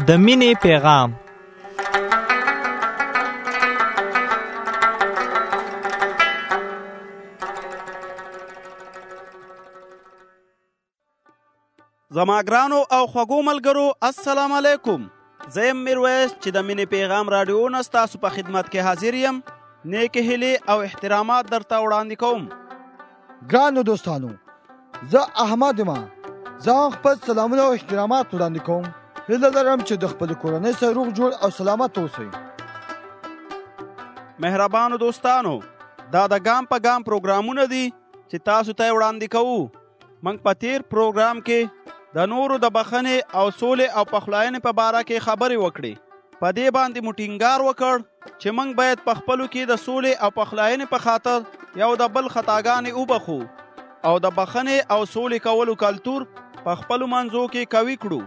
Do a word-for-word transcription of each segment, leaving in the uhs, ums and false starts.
د مینې پیغام. زما ګرانو او خوږو ملګرو، السلام علیکم. زه یم میرویس چې د مینې پیغام راډیو نه ستاسو په خدمت کې حاضر یم. نیکې هیلې او احترامات درته وړاندې کوم. ګرانو دوستانو، زه احمد یم. زه خپل سلامونه او احترامات وړاندې کوم. هیله لرم چې د خپل کورنۍ سره روغ جوړ او سلامت اوسئ. مهربانو دوستانو، دا د ګام په ګام پروګرامونه دي چې تاسو ته وړاندې کوو. موږ په تیر پروګرام کې د نورو د بخښنې او سولې او پخلاینې په باره کې خبرې وکړې. په دې باندې مو ټینګار وکړ چې موږ باید په خپلو کې د سولې او پخلاینې په خاطر یو د بل خطاګانې وبخو او د بخښنې او سولې کولو کلتور په خپلو منځو کې قوي کړو.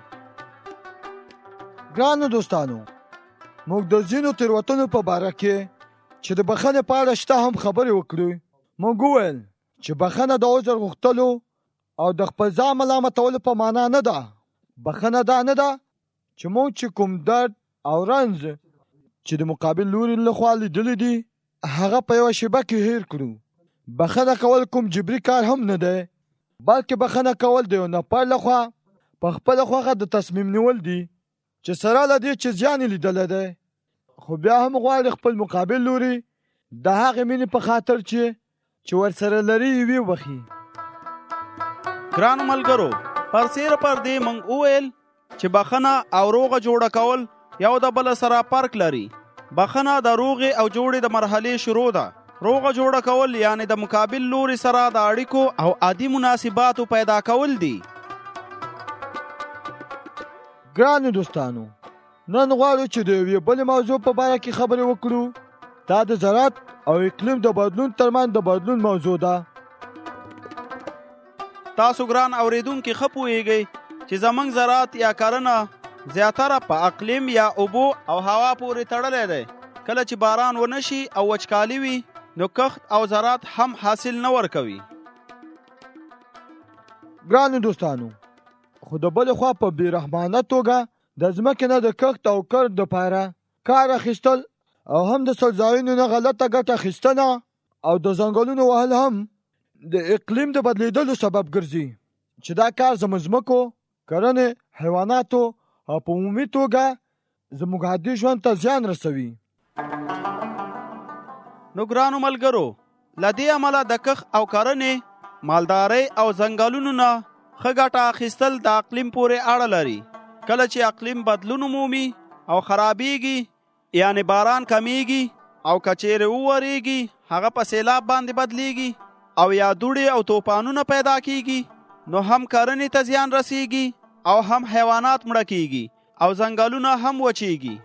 ګرانو دوستانو، موږ د ځینو تېروتنو په باره کې چې د بخښنې په اړه شته هم خبرې وکړو. موږ وویل چې بخښنه د عذر غوښتلو او د خپل ځان ملامتولو په معنا نه ده. بخښنه دا نه ده چې موږ چې کوم درد او رنځ چې د مقابل لوري لخوا لیدلی دي هغه په یوه شیبه کې هیر کړو. بخښنه کول کوم جبري کار هم نه دی، بلکې بخښنه کول د یو نفر لخوا په خپله خوښه د تصمیم نیول دي چې سره له دې چې زیان یې لیدلی دی، خو بیا هم غواړي خپل مقابل لوري د هغې مینې په خاطر چې چې ورسره لري یې وبخي. ګرانو ملګرو، پر سیره پر دې موږ وویل چې بخښنه او روغه جوړه کول یو د بل سره فرق لري. بخښنه د روغې او جوړې د مرحلې شروع ده. روغه جوړه کول یعنی د مقابل لوري سره د اړیکو او عادي مناسباتو پیدا کول دي. ګرانو دوستانو، نن غواړو چې د یوې بلې موضوع په باره کې خبرې وکړو. دا د زراعت او اقلیم د بدلون ترمنځ د بدلون موضوع ده. تاسو ګران اوریدونکي ښه پوهیږئ چې زموږ زراعت یا کرنه زیاتره په اقلیم یا اوبو او هوا پورې تړلی دی. کله چې باران ونه شي او وچکالي وي نو کښت او زراعت هم حاصل نه ورکوي. ګرانو دوستانو، خو د بلې خوا په بېرحمانه توګه د ځمکې نه د کښت او کرد دپاره کار اخیستل او هم د څړځایونو نه غلطه ګټه اخیستنه او د ځنګلونو وهل هم د اقلیم د بدلیدلو سبب ګرځي چې دا کار زموږ ځمکو، کرنې، حیواناتو او په عمومي توګه زموږ عادي ژوند ته زیان رسوي. نو ګرانو ملګرو، له دې امله د کښت او کرنې، مالدارۍ او ځنګلونو نه ښه ګټه اخیستل د اقلیم پورې اړه لري. کله چې اقلیم بدلون مومي او خرابېږي، یعنی باران کمیږي او که چیرې وورېږي هغه په سیلاب باندې بدلیږي او یا دوړې او طوفانونه پیدا کیږي، نو هم کرنې ته زیان رسیږي او هم حیوانات مړه کیږي او ځنګلونه هم وچیږي.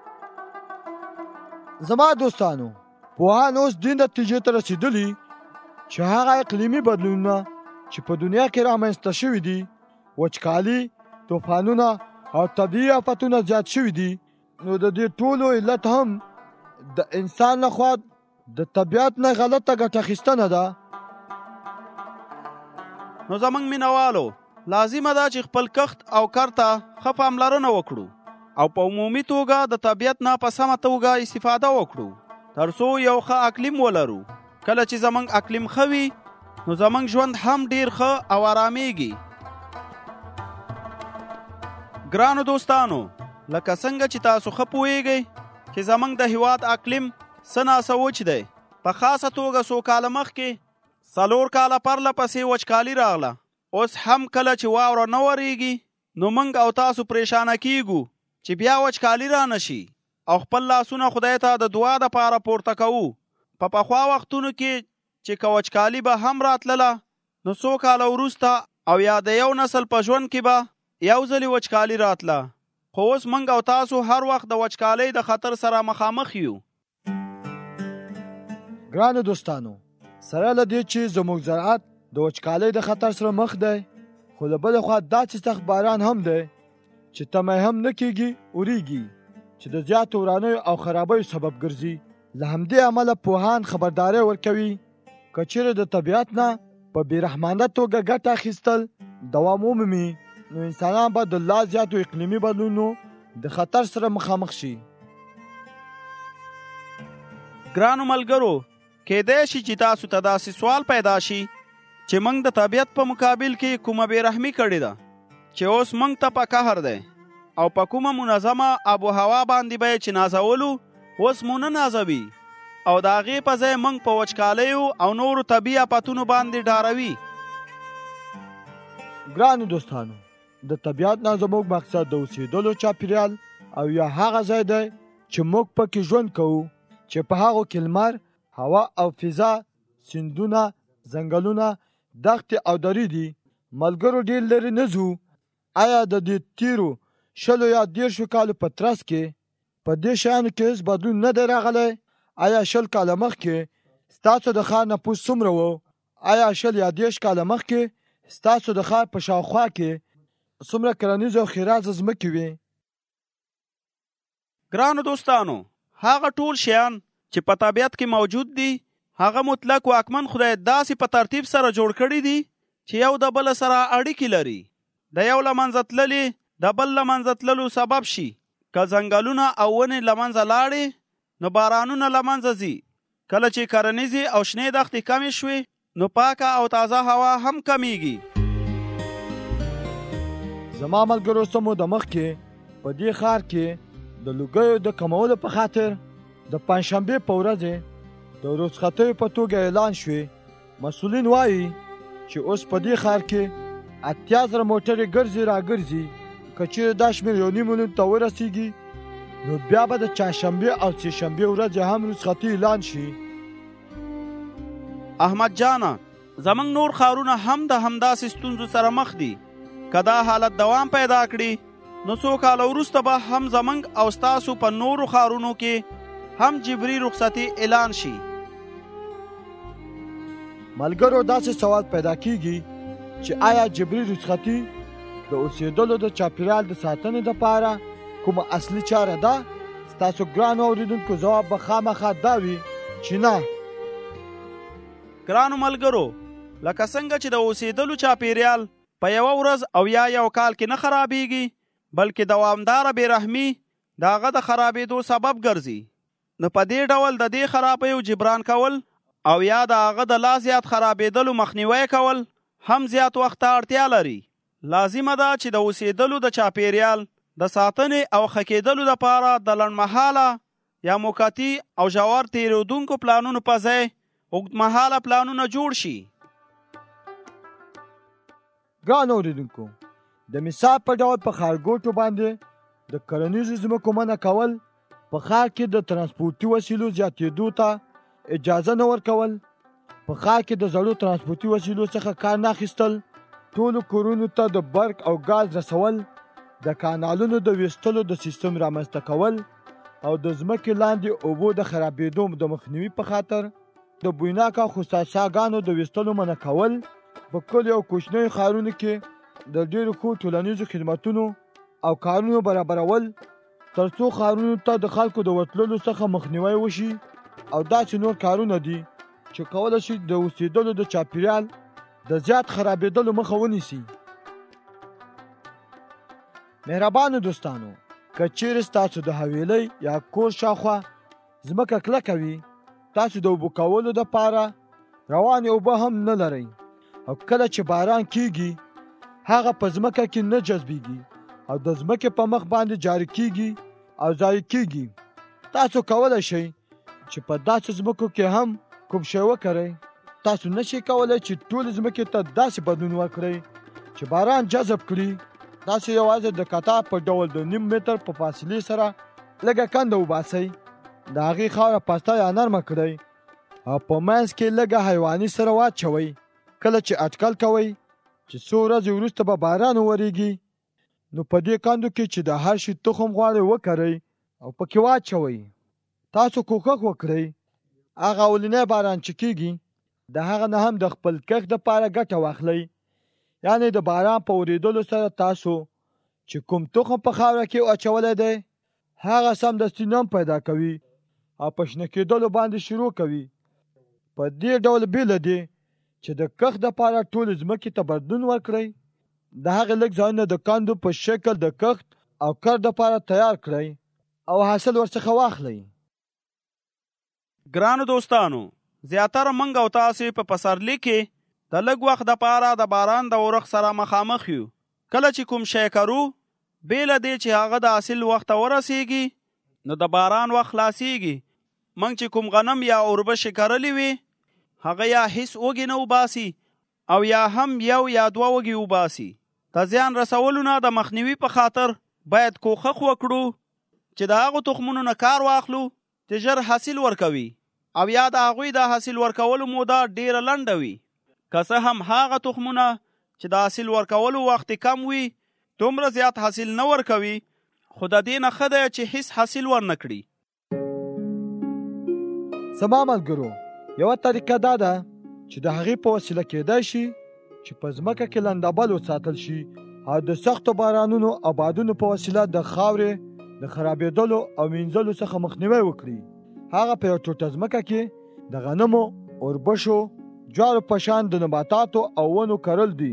زما دوستانو، پوهان اوس دې نتیجې ته رسېدلي چې هغه اقلیمي بدلونونه چې په دنیا کې رامنځته شوي دي، وچکالي، طوفانونه او طبیعي آفتونه زیات شوي دي، نو د دې ټولو علت هم د انسان لخوا د طبیعت نه غلطه ګټه اخیستنه ده. نو زموږ مینوالو، لازمه ده چې خپل کښت او کار ته ښه پاملرنه وکړو او په عمومي توګه د طبیعت نه په سمه توګه استفاده وکړو تر څو یو ښه اقلیم ولرو. کله چې زموږ اقلیم ښه وي نو زموږ ژوند هم ډیر ښه او آرامیږي. ګرانو دوستانو، لکه څنګه چې تاسو ښه پوهیږئ چې زموږ د هیواد اقلیم څه ناڅه وچ دی. په خاصه توګه څو کاله مخکې څلور کاله پرله پسې وچکالي راغله. اوس هم کله چې واوره نه ورېږي نو موږ او تاسو پریشانه کیږو چې بیا وچکالي را نشي او خپل لاسونه خدای ته د دعا دپاره پورته کوو. په پخوا وختونو کې چې که وچکالي به هم راتلله نو څو کاله وروسته او یا د یو نسل په ژوند کې به یو ځلې وچکالي راتله. خو اوس موږ او تاسو هر وخت د وچکالۍ د خطر سره مخامخ یو. ګرانو دوستانو، سره له دې چې زموږ زراعت د وچکالۍ د خطر سره مخ دی، خو له بلې خوا داسې سخت باران هم دی چې تمه هم نه کېږي وریږي، چې د زیاتو ورانیو او خرابیو سبب ګرځي. له همدې امله پوهان خبرداری ورکوي که چیرې د طبیعت نه په بېرحمانه توګه ګټه اخیستل دوام ومومي نو انسانان به د لا زیاتو اقلیمي بدلونونو د خطر سره مخامخ شي. ګرانو ملګرو، کېدای شي چې تاسو ته داسې سوال پیدا شي چې موږ د طبیعت په مقابل کې کومه بېرحمي کړې ده چې اوس موږ ته په قهر دی، او په کومه منظمه آب و هوا باندې به یې چې نازولو اوس مو نه نازوي، او د هغې په ځای موږ په وچکالیو او نورو طبیعي آفتونو باندې ډاروي. ګرانو دوستانو، د طبیعت نه زموږ مقصد د اوسېدلو چاپېریال او یا هغه ځای دی چې موږ پکې ژوند کوو، چې په هغو کې لمر، هوا او فضا، سیندونه، ځنګلونه، دښتې او درې دي. ملګرو، ډېر لرې نه ځو. آیا د دې تیرو شلو یا دېرشو کالو په ترڅ کې په دې شیانو کې هېڅ بدلون نه دی راغلی؟ آیا شل کاله مخکې ستاسو د ښار نفوس څومره و؟ آیا شل یا دېرش کاله مخکې ستاسو د ښار په شاوخوا کې څومره کرنیزې او ښېرازه ځمکې وې؟ ګرانو دوستانو، هغه ټول شیان چې په طبیعت کې موجود دي، هغه مطلق واکمن خدای داسې په ترتیب سره جوړ کړي دي چې یو د بل سره اړیکې لري. د یو له منځه تللې د بل له منځه تللو سبب شي. که ځنګلونه او ونې له منځه لاړې، نو بارانونه له منځه ځي. کله چې کرنیزې او شنې دښتې کمې شوې، نو پاکه او تازه هوا هم کمیږي. زما ملګرو، سمو د مخکې په دې ښار کې د لوګیو د کمولو په خاطر د پنجشنبې په ورځې د رخصتیو په توګه اعلان شوې. مسؤلین وایي چې اوس په دې ښار کې اتیا زره موټرې ګرځي را ګرځي. که چیرې دا شمېر یو نیم میلیون ته ورسیږي، نو بیا به د چهارشنبې او سې شنبې ورځې هم رخصتي اعلان شي. احمد جانه، زمونږ نور ښارونه هم د همداسې ستونزو سره مخ دي. که دا حالت دوام پیدا کړي، نو څو کاله وروسته به هم زمونږ او ستاسو په نورو ښارونو کې هم جبري رخصتي اعلان شي. ملګرو، داسې سوال پیدا کیږي چې آیا جبري رخصتي د اوسېدلو د چاپېریال د ساتنې دپاره کومه اصلي چاره ده؟ ستاسو ګرانو اورېدونکو ځواب به خامخا دا وي چې نه. ګرانو ملګرو، لکه څنګه چې د اوسېدلو چاپېریال په یوه ورځ او یا یو کال کې نه خرابېږي، بلکې دوامداره بېرحمي د هغه د خرابېدو سبب ګرځي، نو په دې ډول د دې خرابیو جبران کول او یا د هغه د لا زیات خرابېدلو مخنیوی کول هم زیات وخت ته اړتیا لري. لازمه ده چې د اوسېدلو د چاپېریال د ساتنې او ښه کېدلو دپاره د لنډمهاله یا موقتي او ژور تېرېدونکو پلانونو په ځای اوږدمهاله پلانونه جوړ شي. ګرانو اورېدونکو، د مثال په ډول په ښارګوټو باندې د کرنیزو ځمکو منع کول، په ښار کې د ترانسپورتي وسیلو زیاتېدو ته اجازه نه ورکول، په ښار کې د زړو ترانسپورتي وسیلو څخه کار نه اخیستل، ټولو کورونو ته د برق او ګاز رسول، د کانالونو د ویستلو د سیستم رامنځته کول، او د ځمکې لاندې اوبو د خرابېدو د مخنیوي په خاطر د بویناکه خصوصاګانو د ویستلو منع کول، په کلیو او کوچنیو ښارونو کې د ډېرو ښو ټولنیزو خدمتونو او کارونو برابرول، تر څو ښارونو ته د خلکو د وتلو څخه مخنیوی وشي. او داسې نور کارونه دي چې کولی شي د اوسېدلو د چاپېریال د زیات خرابېدلو مخه ونیسي. مهربانو دوستانو، که چیرې ستاسو د حویلۍ یا کور شاوخوا ځمکه کلکه وي، تاسو د اوبه کولو دپاره روانې اوبه هم نه لرئ، او کله چې باران کیږي هغه په ځمکه کې نه جذبېږي او د ځمکې په مخ باندې جاري کیږي او ضایع کیږي. تاسو کولی شئ چې په داسې ځمکو کې هم کوم شی وکړئ. تاسو نشئ کولی چې ټولې ځمکې ته داسې بدلون ورکړئ چې باران جذب کړي. تاسو یوازې د قطار په ډول د نیم متر په فاصلې سره لږه کنده وباسئ، د هغې خاوره پسته یا نرمه کړئ او په منځ کې لږه حیواني سره واچوئ. کله چې اټکل کوئ چې څو ورځې وروسته به باران وورېږي، نو په دې کندو کې چې د هر شي تخم غواړئ وکرئ او پکې واچوئ. تاسو کوښښ وکړئ هغه اولنی باران چې کیږي د هغه نه هم د خپل کښت دپاره ګټه واخلئ. یعنې د باران په اورېدلو سره تاسو چې کوم تخم په خاوره کې اچولی دی، هغه سمدستي نم پیدا کوي او په شنه کېدلو باندې شروع کوي. په دې ډول بیله دی چې د کښت دپاره ټولې ځمکې ته بدلون ورکړئ. د هغې لږ ځایونه د کندو په شکل د کښت او کار دپاره تیار کړئ او حاصل ورڅخه واخلئ. ګرانو دوستانو، زیاتره منګ او تاسې په پسرلي کې د لږ وخت دپاره د باران د اورښت سره مخامخ یو. کله چې کوم شی کرو، بې له دې چې هغه د حاصل وخت ته ورسیږي، نو د باران وخت خلاصیږي. موږ چې کوم غنم یا اوربشې کرلې وي، هغه یا هیڅ وږي نه وباسي او یا هم یو یا دوه وږي وباسي. د زیان رسولو نه د مخنیوي په خاطر باید کوښښ وکړو چې د هغو تخمونو نه کار واخلو چې ژر حاصل ورکوي، او یا د هغوی د حاصل ورکولو موده ډیره لنډه وي. که څه هم هغه تخمونه چې د حاصل ورکولو وخت کم وي دومره زیات حاصل نه ورکوي، خو د دې نه ښه دی چې هیڅ حاصل ورنه کړي. زما ملګرو، یوه طریقه دا ده چې د هغې په وسیله کېدای شي چې په ځمکه کې لندبل وساتل شي او د سختو بارانونو او بادونو په وسیله د خاورې د خرابېدلو او مینځلو څخه مخنیوی وکړي. هغه په یو ټوټه ځمکه کې د غنمو، اوربشو، جوارو په شان د نباتاتو او ونو کرل دي.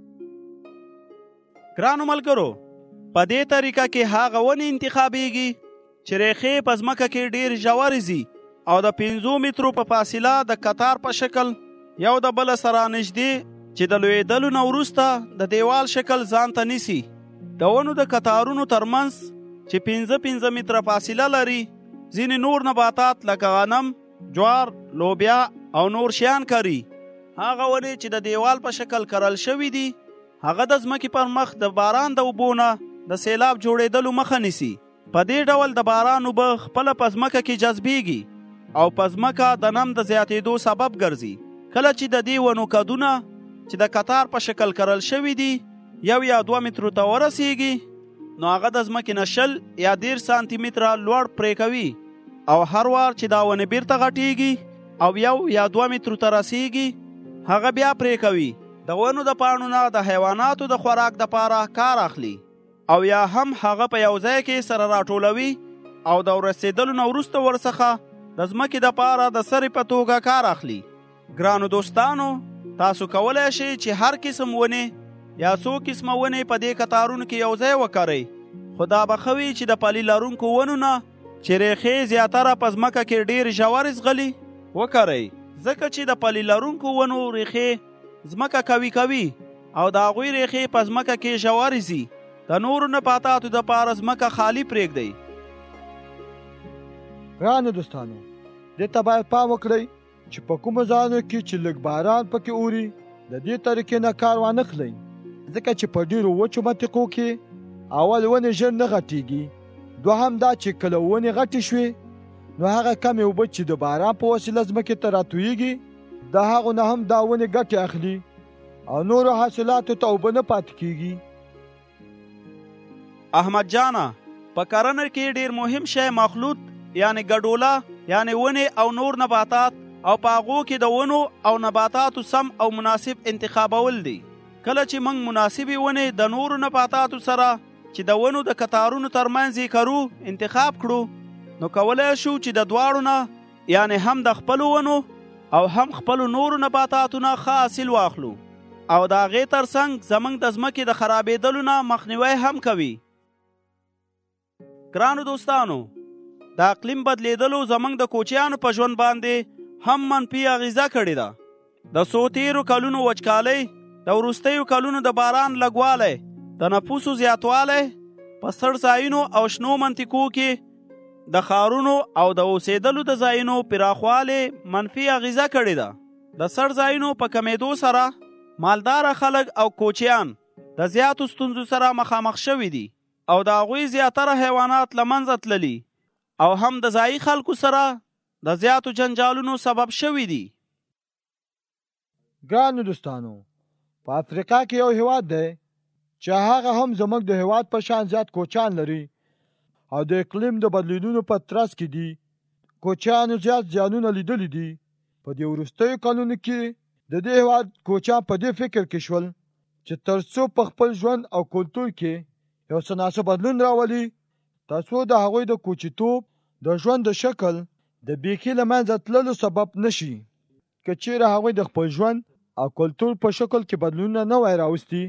ګرانو ملګرو، په دې طریقه کې هغه ونې انتخابېږي چې ریښې په ځمکه کې ډېر ژورې ځي او د پنځو مترو په فاصله د قطار په شکل یو د بل سره نږدې چې د لویدلو نه وروسته د دیوال شکل ځان ته نیسي. د ونو د قطارونو ترمنځ چې پنځه پنځه متره فاصله لري، ځینې نور نباتات لکه غنم، جوار، لوبیا او نور شیان کري. هغه ونې چې د دیوال په شکل کرل شوي دي، هغه د ځمکې پر مخ د باران د اوبو نه د سیلاب جوړېدلو مخه نیسي. په دې ډول د باران اوبه خپله په ځمکه کې جذبېږي او په ځمکه د نم د زیاتېدو سبب ګرځي. کله چې د دې ونو قدونه چې د قطار په شکل کرل شوي دي یو یا دوه مترو ته ورسیږي، نو هغه د ځمکې نه شل یا دېرش سانتي متره لوړ پرې کوي، او هر وار چې دا ونې بیرته غټیږي او یو یا دوه مترو ته رسیږي، هغه بیا پرې کوي. د ونو د پاڼو نه د حیواناتو د خوراک دپاره کار اخلي، او یا هم هغه په یو ځای کې سره راټولوي او د ورسېدلو نه وروسته ورڅخه د ځمکې دپاره د سرې په توګه کار اخلي. ګرانو دوستانو، تاسو کولی شئ چې هر قسم ونې یا څو قسمه ونې په دې قطارونو کې یو ځای وکرئ، خو دا به ښه وي چې د پلي لرونکو ونو نه چې ریښې زیاتره په ځمکه کې ډېر ژورې ځغلي وکرئ، ځکه چې د پلي لرونکو ونو ریښې ځمکه قوي کوي او د هغوی ریښې په ځمکه کې ژورې ځي. د نورو نباتاتو دپاره ځمکه خالي پرېږدئ. ګرانو دوستانو، دې ته باید پام وکړئ چې په کومو ځایونو کې چې لږ باران پکې اوري د دې طریقې نه کار وانخلئ، ځکه چې په ډېرو وچو منطقو کې اول ونې ژر نه غټېږي، دوهم دا چې کله ونې غټې شوې نو هغه کمې اوبه چې د باران په وسیله ځمکې ته راتویږي د هغو نه هم دا ونې ګټې اخلي او نورو حاصلاتو ته اوبه نه پاتې کېږي. احمد جانه، په کرنه کې ډېر مهم شی مخلوط یعنی ګډوله یعنی ونې او نور نباتات او په هغو کې د ونو او نباتاتو سم او مناسب انتخابول دي. کله چې موږ مناسبې ونې د نورو نباتاتو سره چې د ونو د قطارونو ترمنځ یې کرو انتخاب کړو، نو کولی شو چې د دواړو نه یعنی هم د خپلو ونو او هم خپلو نورو نباتاتو نه ښه حاصل واخلو، او د هغې ترڅنګ زموږ د ځمکې د خرابېدلو نه مخنیوی هم کوي. ګرانو دوستانو، د اقلیم بدلیدلو زموږ د کوچیانو په ژوند باندې هم منفي اغیزه کړې ده. د څو تیرو کلونو وچکالۍ، د وروستیو کلونو د باران لږوالی، د نفوسو زیاتوالی، په سړ ځایونو او شنو منطقو کې د ښارونو او د اوسېدلو د ځایونو پراخوالی منفي اغیزه کړې ده. د سړ ځایونو په کمیدو سره مالداره خلک او کوچیان د زیاتو ستونزو سره مخامخ شوي دي او د هغوی زیاتره حیوانات له منځه تللي او هم د ځایي خلکو سره د زیاتو جنجالونو سبب شوي دي. ګرانو دوستانو، په افریقا کې یو هیواد دی چې هغه هم زموږ د هیواد په شان زیات کوچیان لري او د اقلیم د بدلونونو په ترڅ کې دي. کوچیانو زیات زیانونه لیدلي دي. په دې وروستیو کلونو کې د دې هیواد کوچیان په دې فکر کې شول چې تر څو په خپل ژوند او کلتور کې یو څه ناڅه بدلون راولي، تر څو د هغوی د کوچیتوب د ژوند د شکل د بیخي له منځه تللو سبب نشي. که چیرې هغوی د خپل ژوند او کلتور په شکل کې بدلونونه نه وای راوستي،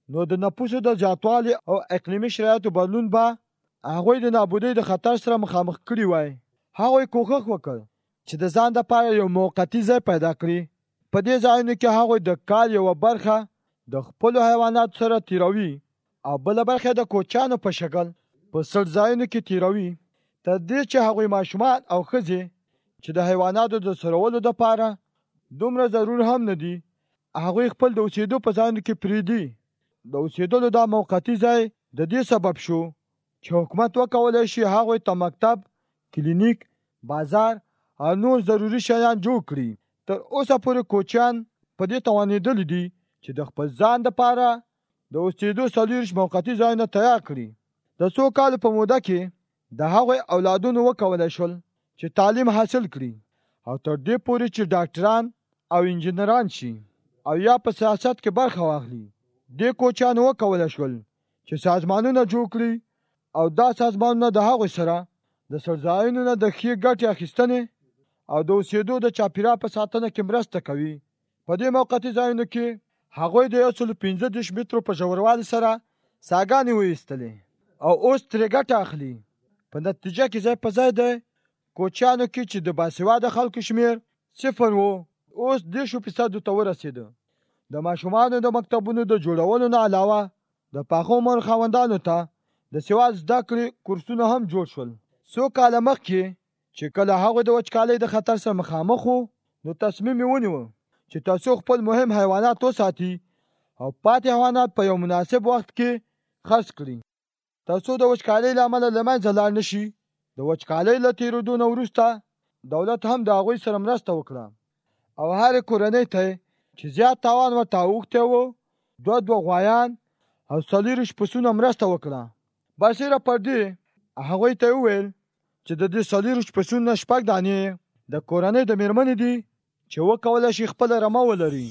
نو د نفوسو د زیاتوالي او اقلیمي شرایطو بدلون به هغوی د نابودۍ د خطر سره مخامخ کړي وای. هغوی کوښښ وکړ چې د ځان لپاره یو موقتي ځای پیدا کړي. په دې ځایونو کې هغوی د کال یوه برخه د خپلو حیواناتو سره تیروي او بله برخه د کوچیانو په شکل په سړ ځایونو کې تیروي، تر دې چې هغوی ماشومان او ښځې چې د حیواناتو د څرولو دپاره دومره ضرور هم نه دي، هغوی خپل د اوسېدو په ځایونو کې پرېږدي. د اوسېدلو دا موقتي ځای د دې سبب شو چې حکومت وکولی شي هغوی ته مکتب، کلینیک، بازار او نور ضروري شیان جوړ کړي. تر اوسه پورې کوچیان په دې توانېدلي دي چې د خپل ځان دپاره د اوسېدو څلوېښت موقتي ځایونه تیار کړي. د څو کالو په موده کې د هغوی اولادونو وکولی شول چې تعلیم حاصل کړي او تر دې پورې چې ډاکټران او انجینران شي او یا په سیاست کې برخه واخلي. دې کوچیانو وکولی شول چې سازمانونه جوړ کړي او دا سازمانونه د هغوی سره د څړځایونو نه د ښې ګټې اخیستنې او د اوسېدو د چاپېریال په ساتنه کې مرسته کوي. په دې موقتي ځایونو کې هغوی د یو سل پنځه دېرش مترو په ژوروالي سره څاګانې وایستلې او اوس ترې ګټه اخلي. په نتیجه کې ځای په ځای د کوچیانو کې چې د باسواده خلکو شمېر صفر و، اوس دېرشو فیصدو ته ورسېده. د ماشومانو د مکتبونو د جوړولو نه علاوه د پاخه عمر خاوندانو ته د سواد زده کړې کورسونه هم جوړ شول. څو کاله مخکې چې کله هغوی د وچکالۍ د خطر سره مخامخ وو، نو تصمیم یې ونیو چې تاسو خپل مهم حیوانات وساتي او پاتې حیوانات په یو مناسب وخت کې خرڅ کړي تاسو د وچکالۍ له امله له منځه لاړ نه شي. د وچکالۍ له تېرېدو نه وروسته دولت هم د هغوی سره مرسته وکړه او هرې کورنۍ ته چې زیات تاوان ورته اوښتی و دوه دوه غوایان او څلېرویشت پسونه مرسته وکړه. برسېره پر دې هغوی ته وویل چې د دې څلېرویشت پسونو نه شپږ دانې د کورنۍ د مېرمنې دي چې وکولی شي خپله رمه ولري.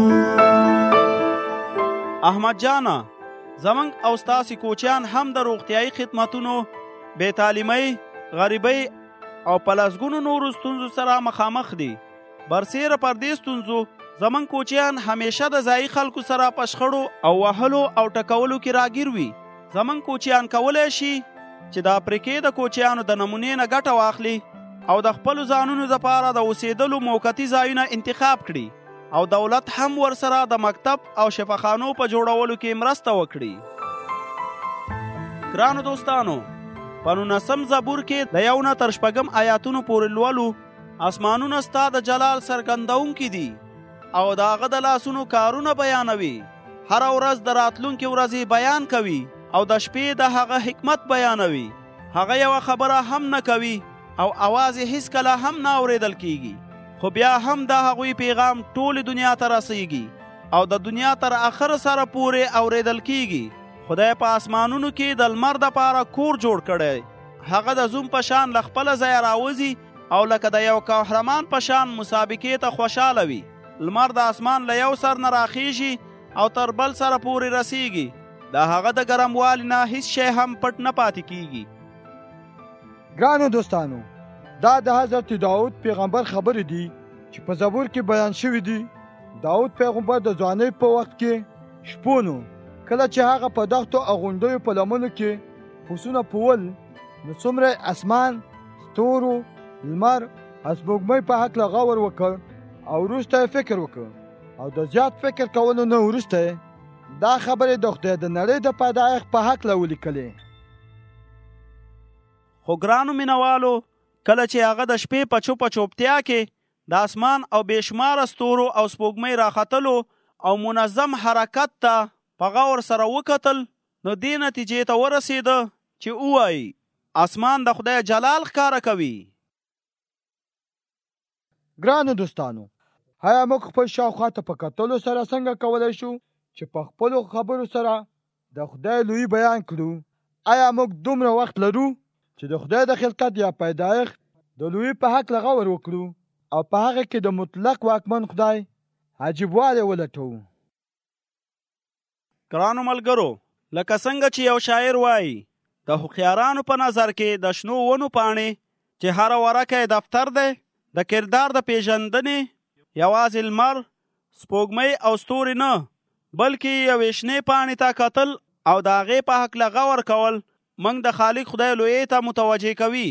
احمد جانه، زمونږ او ستاسې کوچیان هم د روغتیایي خدمتونو، بې تعلیمۍ، غریبۍ او په لسګونو نورو ستونزو سره مخامخ دي. برسېره پر دې ستونزو زمونږ کوچیان همیشه د ځایي خلکو سره په شخړو او وهلو او ټکولو کې راګیر وي. زمونږ کوچیان کولی شي چې د افریقې د کوچیانو د نمونې نه ګټه واخلي او د خپلو ځانونو دپاره د اوسېدلو موقتي ځایونه انتخاب کړي او دولت هم ورسره د مکتب او شفاخانو په جوړولو کې مرسته وکړي. ګرانو دوستانو، په نولسم زبور کې د یو نه تر شپږم آیاتونو پورې لولو اسمانونه ستا د جلال څرګندونکي دي او د هغه د لاسونو کارونه بیانوي. هره ورځ د راتلونکي ورځې بیان کوي او د شپې د هغه حکمت بیانوي. هغه یوه خبره هم نه کوي او اواز یې هیڅکله هم نه اورېدل کیږي، خو بیا هم د هغوی پیغام ټولې دنیا ته رسیږي او د دنیا تر آخر سره پورې اورېدل کیږي. خدای په اسمانونو کې د لمر دپاره کور جوړ کړی. هغه د زوم په شان له خپله ځایه راوځي او لکه د یو قهرمان په شان مسابقې ته خوشحاله وي. لمر د اسمان له یو سر نه راخیږي او تر بل سره پورې رسیږي. د هغه د ګرموالي نه هیڅ شی هم پټ نه پاتې کیږي. ګرانو دوستانو، دا د حضرت داود پیغمبر خبرې دي چې په زبور کې بیان شوي دي. داود پیغمبر د ځوانۍ په وخت کې شپونو کله چې هغه په دښتو او غونډیو په لمنو کې پسونه پول، نو څومره اسمان، ستورو، لمر، سپوږمۍ په هکله غور وکړ او وروسته یې فکر وکړ او د زیات فکر کولو نه وروسته دا خبرې د خدای د نړۍ د پیدایښت په هکله ولیکلې. خو ګرانو مینوالو، کله چې هغه د شپې په چوپه چوپتیا کې د اسمان او بېشماره ستورو او سپوږمۍ راختلو او منظم حرکت ته په غور سره وکتل، نو دې نتیجې ته ورسېده چې ووایي اسمان د خدای جلال ښکاره کوي. ګرانو دوستانو، آیا موږ خپل شاوخوا ته په کتلو سره څنګه کولی شو چې په خپلو خبرو سره د خدای لوی بیان کړو؟ آیا موږ دومره وخت لرو چې د خدای د خلقت یا پیدایښت د لوی په حق غور وکړو او په هغه کې د مطلق واکمن خدای عجیبوالی ولټوو؟ ګرانو ملګرو، لکه څنګه چې یو شاعر وایي، د هوښیارانو په نظر کې د شنو ونو پاڼې چې هره ورکه یې دفتر دی، د کردار د پیژندنې یوازې لمر، سپوږمۍ او ستوري نه، بلکې یوې شنې پاڼې ته کتل او د هغې په هکله غور کول موږ د خالق خدای لویۍ ته متوجه کوي.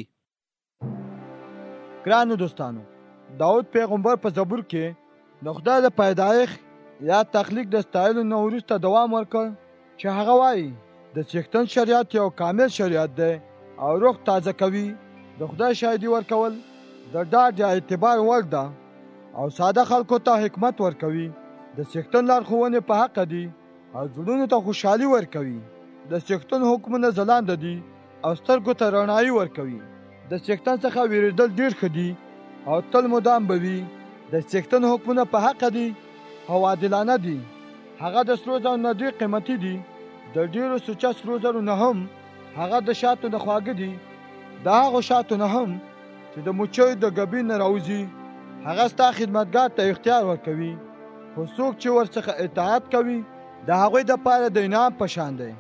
ګرانو دوستانو، داود پیغمبر په زبور کې د خدای د پیدایښت یا تخلیق د ستایلو نه وروسته دوام ورکړ چې هغه وایي د څښتن شریعت یو کامل شریعت دی او روح تازه کوي. د خدای شاهدي ورکول د ډاډ یا اعتبار وړ ده او ساده خلکو ته حکمت ورکوي. د څښتن لارښوونې په حق دي او زړونو ته خوشحالي ورکوي. د څښتن حکمونه ځلانده دي او سترګو ته رڼایي ورکوي. د څښتن څخه ویریدل ډېر ښه دي او تل مدام به وي. د څښتن حکمونه په حق دي او عادلانه دي. هغه د سرو زرو نه ډېر قیمتي دي. د ډېرو سوچه سرو زرو نه هم هغه د شاتو نه خواږه دي. د هغو شاتو نه هم چې د مچیو د ګبین نه راوځي. هغه ستا خدمتګار ته اختیار ورکوي، خو څوک چې ورڅخه اطاعت کوي د هغوی دپاره د انعام په شان دی.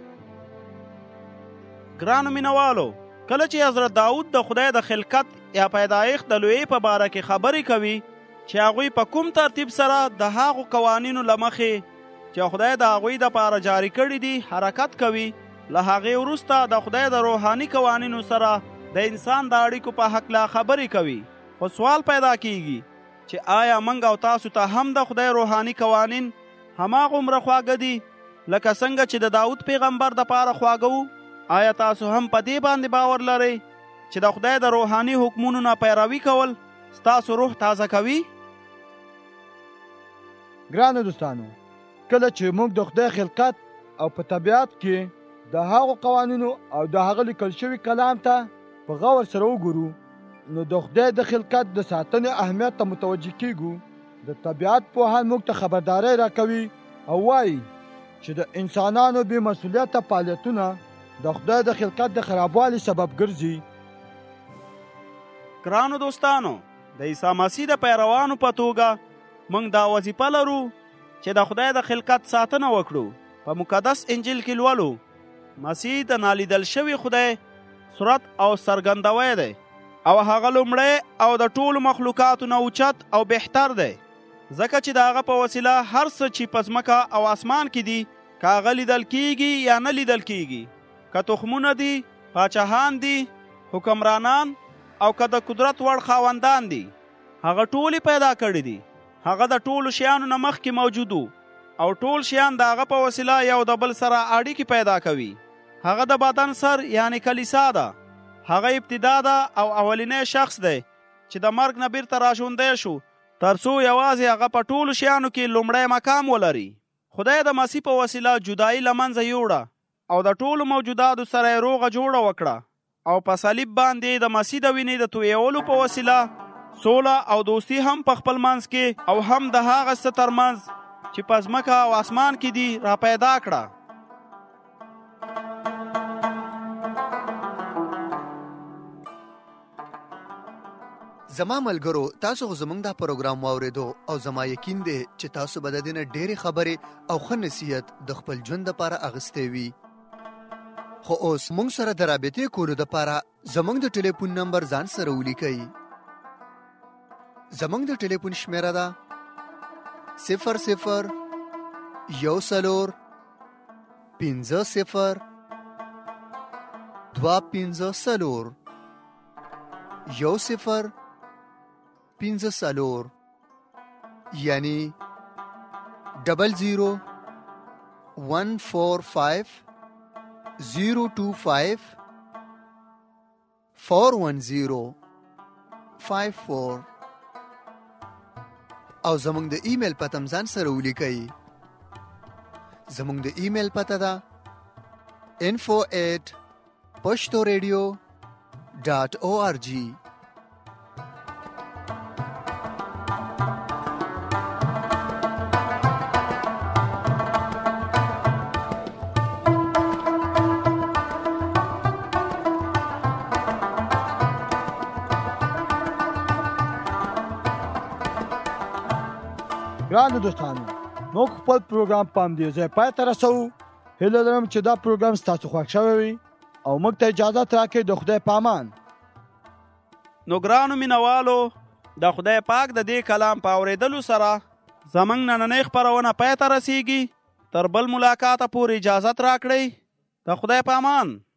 ګرانو مینوالو، کله چې حضرت داود د خدای د خلقت یا پیدایښت د لویۍ په باره کې خبرې کوي چې هغوی په کوم ترتیب سره د هغو قوانینو له مخې چې خدای د هغوی دپاره جاري کړي دي حرکت کوي، له هغې وروسته د خدای د روحاني قوانینو سره د انسان د اړیکو په هکله خبرې کوي. خو سوال پیدا کیږي چې آیا موږ او تاسو ته هم د خدای روحاني قوانین هماغومره خواږه دي لکه څنګه چې د داود پیغمبر دپاره خواږه وو؟ آیا تاسو هم په دې باندې باور لرئ چې د خدای د روحاني حکمونو نه پیروي کول ستاسو روح تازه کوي؟ ګرانو دوستانو، کله چې موږ د خدای خلقت او په طبیعت کې د هغو قوانینو او د هغه لیکل شوي کلام ته په غور سره وګورو، نو د خدای د خلقت د ساتنې اهمیت ته متوجه کیږو. د طبیعت پوهان موږ ته خبرداری راکوي او وایي چې د انسانانو بې مسؤلیته فعالیتونه د خدای د خلقت د خرابوالي سبب ګرځي. ګرانو دوستانو، د عیسی مسیح د پیروانو په توګه موږ دا وظیفه لرو چې د خدای د خلقت ساتنه وکړو. په مقدس انجیل کې لولو مسیح د نالیدل شوي خدای صورت او څرګندوی دی او هغه لومړی او د ټولو مخلوقاتو نه اوچت او بهتر دی، ځکه چې د هغه په وسیله هر څه چې په ځمکه او اسمان کې دي که هغه لیدل کیږي یا نه لیدل کیږي، که تخمونه دي، پاچاهان دي، حکمرانان او که د قدرت وړ خاوندان دي، هغه ټولې پیدا کړي دي. هغه د ټولو شیانو نه مخکې موجود او ټول شیان د هغه په وسیله یو د بل سره اړیکې پیدا کوي. هغه د بدن سر یعنی کلیسا ده. هغه ابتدا ده او اولینی شخص دی چې د مرګ نه بیرته راژوندی شو تر څو یوازې هغه په ټولو شیانو کې لومړی مقام ولري. خدای د مسیح په وسیله جدایي له منځه یوړه او د ټولو موجوداتو سره یې روغه جوړه وکړه او په صلیب باندې د مسیح د وینې د تویولو په وسیله سوله او دوستی هم په خپل منځ کې او هم د هغه څه ترمنځ چې په ځمکه او اسمان کې دي را پیدا کړه. زما ملګرو، تاسو خو زموږ دا پروګرام واورېدو او زما یقین دی چې تاسو به د دې نه ډېرې خبرې او ښه نصیحت د خپل ژوند دپاره اخیستی وي. خو اوس موږ سره د رابطې کولو دپاره زموږ د ټلیفون نمبر ځان سره ولیکئ. زموږ د ټلیفون شمیره ده صفر صفر یو څلور پنځه صفر دوه پنځه څلور یو صفر پنځه څلور یعنی ډبل زیرو ون فور فایف زیرو ټو فایف فور ون زیرو فایف فور او زمونږ د ایمیل پته هم ځان سره ولیکئ. زمونږ د ایمیل پته ده info at پشتو ریډیو ډاټ او آر جی. ګرانو دوستانو، موږ خپل پروګرام په همدې ځای پای ته رسوو. هیله لرم چې دا پروګرام ستاسو خوښ شوی وي او موږ ته اجازه راکړئ. د خدای په امان. نو ګرانو مینوالو، د خدای پاک د دې کلام په اورېدلو سره زمونږ نننۍ خپرونه پای ته رسیږي. تر بل ملاقاته پورې اجازت راکړئ. د خدای په امان.